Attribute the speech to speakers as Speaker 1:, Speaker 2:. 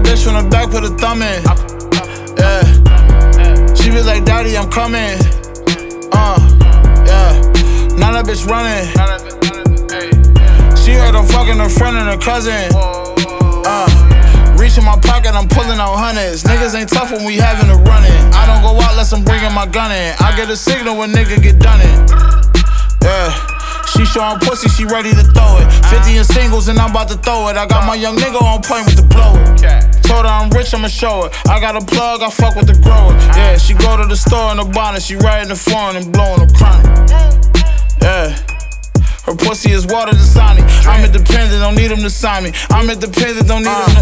Speaker 1: bitch from the back, put a thumb in. Yeah. She be like, daddy, I'm coming. Yeah. Now that bitch running. She heard I'm fucking her friend and her cousin. Reach in my pocket, I'm pulling out hundreds. Niggas ain't tough when we having a running. I don't go out unless I'm bringing my gun in. I get a signal when nigga get done it. Yeah. She showing pussy, she ready to throw it. 50 in singles and I'm about to throw it. I got my young nigga on point with the blower. Told her I'm rich, I'ma show her. I got a plug, I fuck with the grower. Yeah, she go to the store in the bonnet. She riding the foreign and blowing her chronic. Yeah. Her pussy is water to Sonny. I'm independent, don't need him to sign me. I'm independent, don't need him to